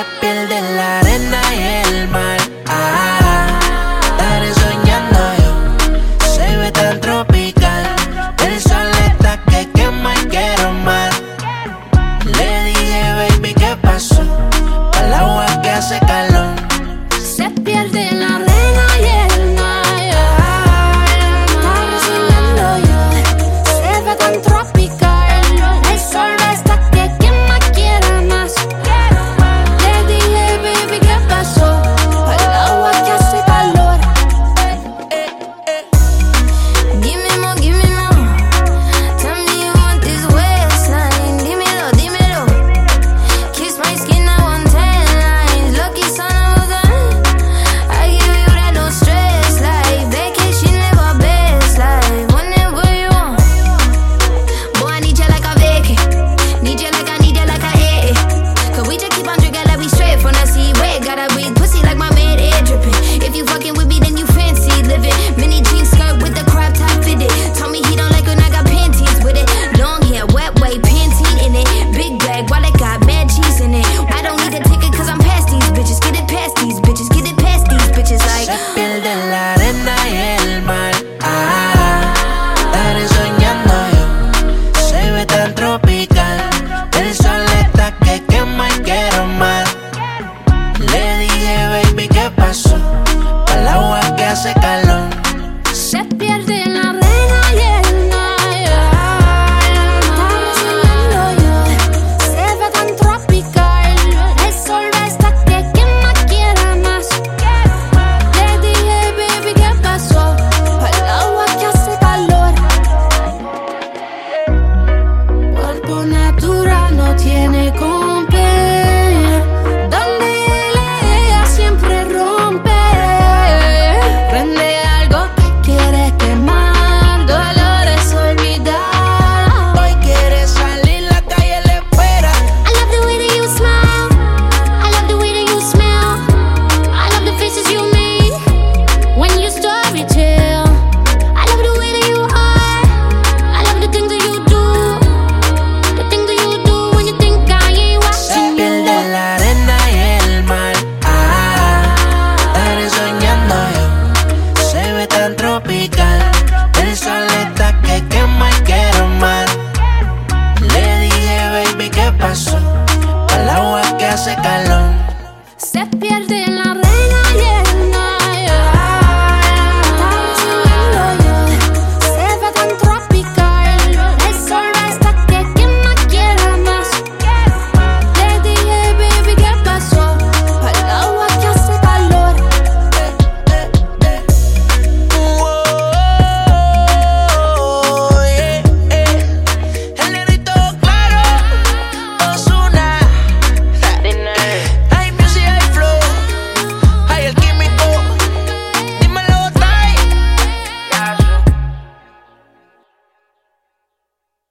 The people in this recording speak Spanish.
Se pierde en la arena y el mar. Estaré soñando yo. Se ve tan tropical. El sol está que quema y quiero más. Le dije, baby, ¿qué pasó? Al agua que hace calor. Se pierde en la arena y el mar. Estaré soñando yo. Se ve tan tropical. El sol está que quema y quiero más. Le dije, baby, ¿qué pasó? Al agua que hace calor. Give me more. Tell me you want this waistline. Dímelo, dímelo. Kiss my skin, I want 10 lines. Lucky son of a gun. I give you that no stress life. Vacation, live our best life. Whenever you want. Boy, I need you like a vacay. Need you like I need you like a AA. Cause we just keep on drinking like we straight from the seaway. Gotta breathe pussy like my man air dripping. If you fucking with me, then you fancy living. Mini jean skirt with the crop top fitted. Told me he don't like when I got panties with it. Long hair, wet way, Pantene in it. Big bag, while it got mad cheese in it. I don't need a ticket cause I'm past these bitches. Get it past these bitches, get it past these bitches like. Se pierde en la arena y el mar. Estaré soñando yo. Se ve tan tropical. El sol está que quema y quiero más. Le dije, baby, ¿qué pasó? Al agua que hace calor. Se pierde en la arena y el mar. Estaré soñando yo. Se ve tan tropical. El sol está que quema, quiere más. Le dije, baby, ¿qué pasó? Al agua que hace calor. Cuerpo natural no tiene compre. Donde ella siempre rompe. Prende algo que quiere quemar. Dolores olvidar. Hoy quiere salir, la calle le espera. I love the way that you smile. I love the way that you smell. I love the faces you make when you story tell. I love the way that you are. I love the things that you do. The things that you do when you think I ain't Se watching pierde you. en la arena y el mar. Estaré soñando yo. Se ve tan tropical. El sol está que quema y quiero más. Le dije, baby, ¿qué pasó? Al agua que hace calor.